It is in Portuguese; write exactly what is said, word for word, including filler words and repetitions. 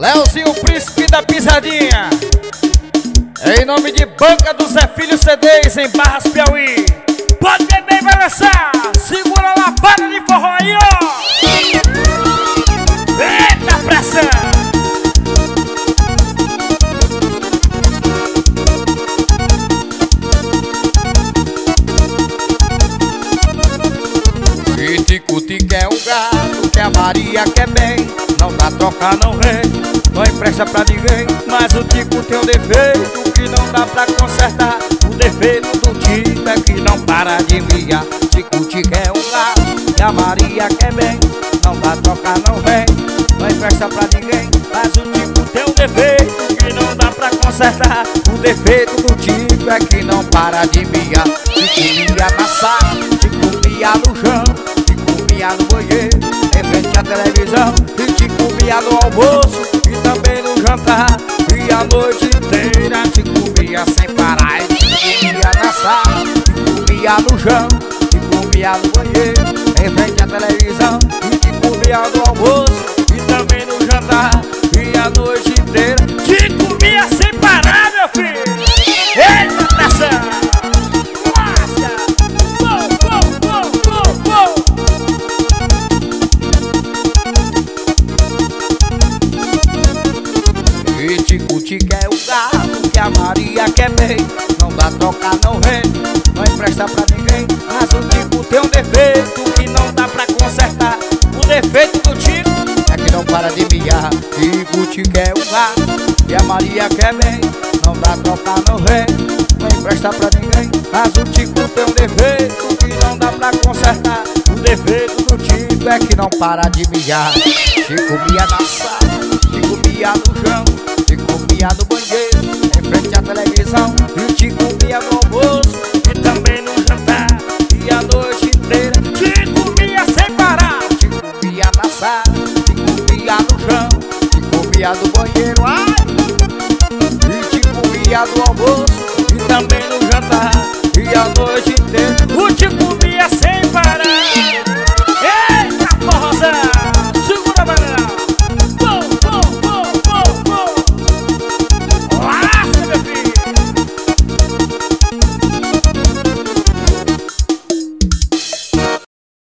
Leozinho, o príncipe da pisadinha. Em nome de Banca do Zé Filho C Ds em Barras, Piauí. Pode beber e vai lançar. Segura a lapada de forró aí, ó. Eita pressão. Tico-tico é um gato que a Maria quer bem. Não dá troca, não vem, não empresta pra ninguém. Mas o Tico tem um defeito que não dá pra consertar. O defeito do Tico é que não para de miar. Tico-tico é um gato que a Maria quer bem. Não dá troca, não vem, não empresta pra ninguém. Mas o Tico tem um defeito que não dá pra consertar. O defeito do Tico é que não para de miar. Tico mia na sala, Tico mia no chão, Tico mia no banheiro, em frente à televisão. E Tico mia no almoço e também no jantar. E a noite inteira Tico mia sem parar. E Tico mia na sala, Tico mia no chão, Tico mia no banheiro, em frente à televisão. E Tico mia no almoço e também no jantar. E a noite inteira Tico mia sem parar, meu filho. Eita pressão. E Tico-tico é o gato que a Maria quer bem. Não dá troca, não vem, não empresta pra ninguém. Mas o Tico tem um defeito que não dá pra consertar. O defeito do Tico é que não para de miar. Tico-tico é o gato que a Maria quer bem. Não dá troca, não vem, não empresta pra ninguém. Mas o Tico tem um defeito que não dá pra consertar. O defeito do Tico é que não para de miar. Tico mia na sala, Tico mia no chão, Tico mia no banheiro, em frente à televisão. E Tico mia no almoço e também no jantar. E a noite inteira Tico mia sem parar. Tico mia na sala, Tico mia no chão, Tico mia no banheiro, ai! E Tico mia no almoço e também no jantar. E a noite